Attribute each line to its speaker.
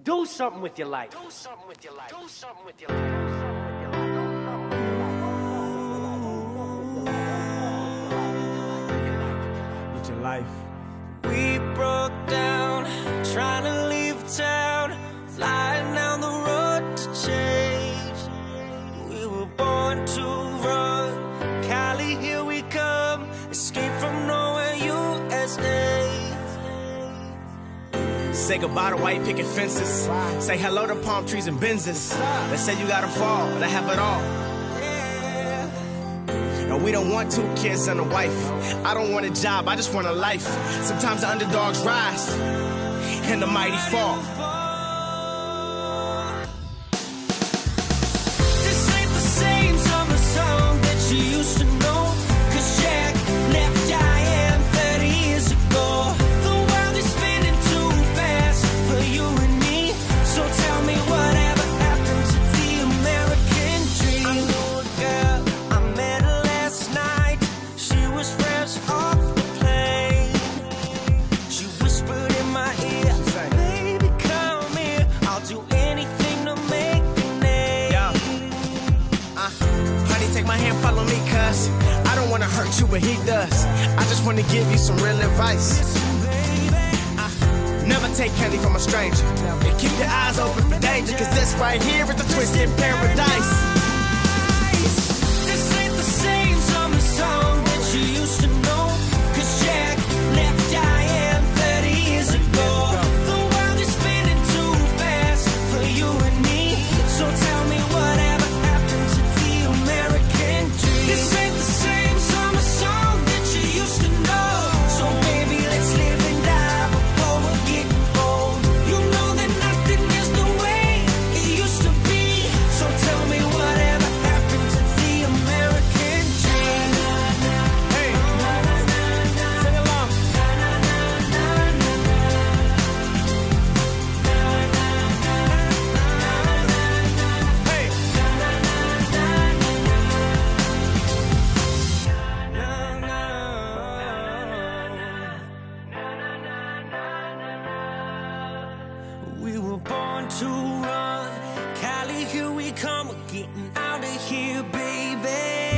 Speaker 1: Do something with your life. Do something with your life. Do something with your life.
Speaker 2: With your life.
Speaker 3: We broke down, trying to leave town, flying down the road to change. We were born to run, Cali, here we come, escape from nowhere, USA.
Speaker 2: Say goodbye to white picket fences. Say hello to palm trees and Benzes. They say you gotta fall to have it all. And we don't want 2 kids and a wife. I don't want a job, I just want a life. Sometimes the underdogs rise and the mighty fall.
Speaker 3: This ain't the same summer song that you used to know, 'cause Jack left Diane 30 years ago. The world is spinning too fast for you and me, so tell me whatever happened to the American dream. I know a girl, I met her last night. She was fresh off the plane. She whispered in my ear, baby, come here, I'll do anything to make your name.
Speaker 2: Honey, take my hand, follow me, cuz I don't wanna hurt you, but he does. I just wanna give you some real advice. Never take candy from a stranger. And keep your eyes open for danger, 'cause this right here is the twisted paradise.
Speaker 3: This ain't the same summer song that you used to know, 'cause Jack left Diane 30 years ago. The world is spinning too fast for you and me, so tell me whatever happened to the American dream. This ain't the same summer song that you used to know, so baby, let's live and die before we're getting old. You know that nothing is the way it used to be, so tell me whatever happened to the American dream.
Speaker 2: Hey, sing along. Hey,
Speaker 3: We were born to run, Cali, here we come, we're getting out of here, baby.